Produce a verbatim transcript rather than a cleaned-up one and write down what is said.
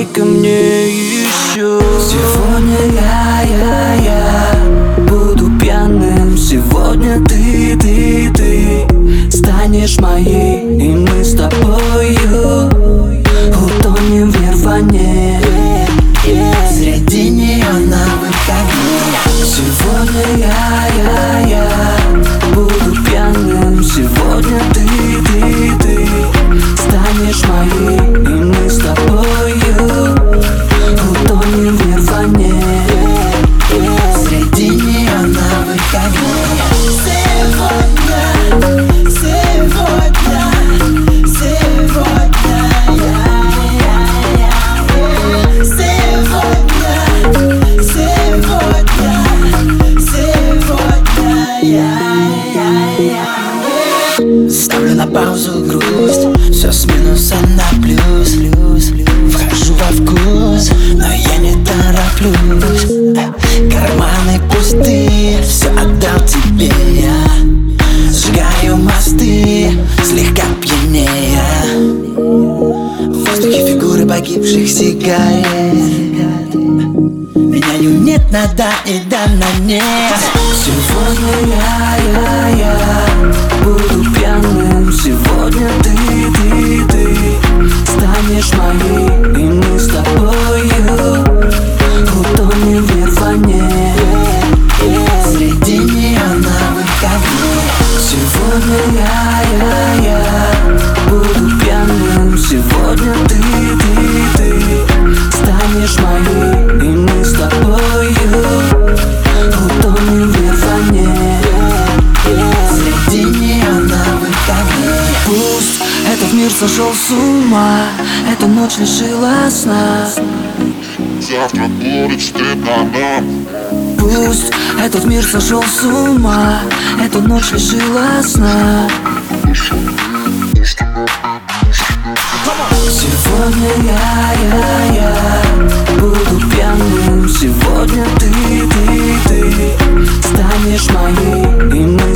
ко мне еще. Сегодня я, я, я буду пьяным. Сегодня ты, ты, ты станешь моей, и мы с тобою утонем в нирване среди неоновых огней. Сегодня я, я, я буду пьяным. Сегодня ты, ты, ты станешь моей, и мы с тобою утонем в нирване среди неоновых огней. Сегодня, сегодня, сегодня я, я, я, сегодня, сегодня, сегодня я, я, я. Ставлю на паузу грусть, все с минуса на плюс, плюс, плюс. Вхожу во вкус, но я не тороплюсь. Карманы пустые, все отдал тебе я. Сжигаю мосты, слегка пьянея. В воздухе фигуры погибших сигарет. Меняю нет на да и да на нет. Сегодня я, я, я буду пьяным. Сегодня ты, ты, ты станешь моей, и мы с тобою утонем в нирване среди неоновых огней. Сегодня я, я, я буду пьяным. Сегодня ты, ты, ты станешь моей, и мы с тобою утонем в нирване среди неоновых огней. Пусть этот мир сошел с ума, эта ночь лишила сна. Завтра будет стыдно нам. Пусть этот мир сошел с ума, эта ночь лишила сна. Сегодня я, я, я буду пьяным. Сегодня ты, ты, ты станешь моей, и мы